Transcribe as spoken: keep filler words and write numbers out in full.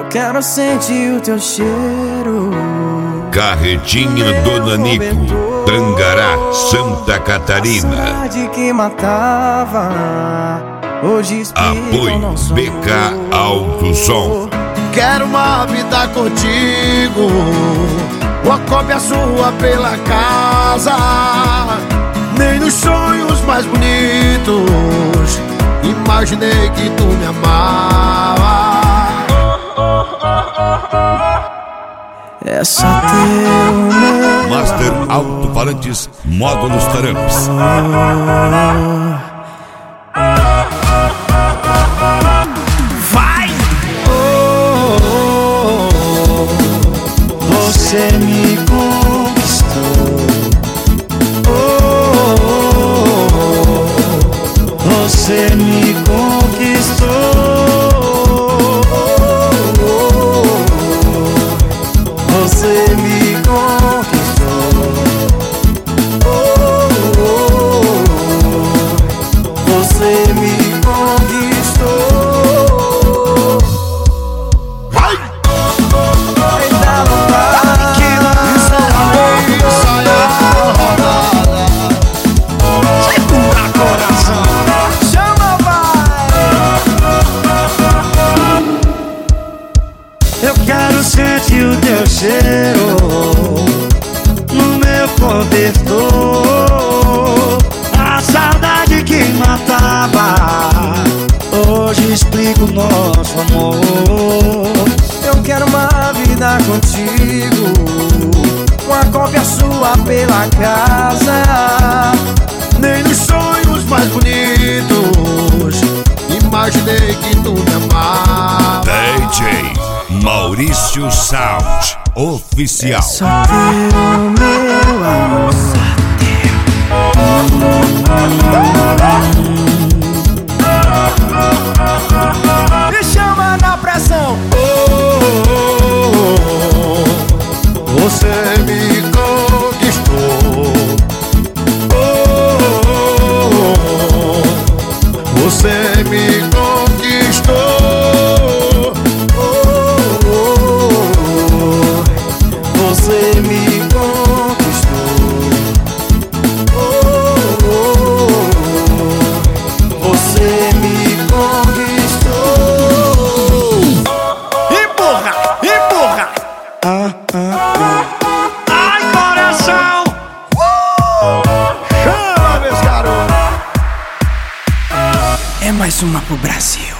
Quero sentir o teu cheiro. Carretinha do Nanico, Tangará, Santa Catarina. A saudade que matava, hoje Apoio B K Alto Som. Quero uma vida contigo, uma cópia sua pela casa. Nem nos sonhos mais bonitos imaginei que tu me amava. É só teu meu Master Alto-Falantes, módulos Taramps. Vai! Oh, oh, oh, você me conquistou. Oh, oh, oh, você me conquistou. Você me conquistou. Oh, oh, oh, você me conquistou. Vai! Me dá vontade que Isso é uma saia rodada. segura coração. Chama, vai! Eu quero sentir o teu cheiro no meu cobertor. A saudade que matava, hoje explico o nosso amor. Eu quero uma vida contigo, uma cópia sua pela casa. Nem nos sonhos mais bonitos imaginei que tu me amava. D J Maurício Sound Oficial. É só teu, meu amor, só teu. Me chama na pressão. Oh, oh, oh, você me conquistou. Oh, oh, oh, você me conquistou. Você me conquistou. Oh, oh, oh, você me conquistou. Empurra, empurra. Ah, ah, ah. Ai, coração. Uh! Chama, meus garotos. É mais uma pro Brasil.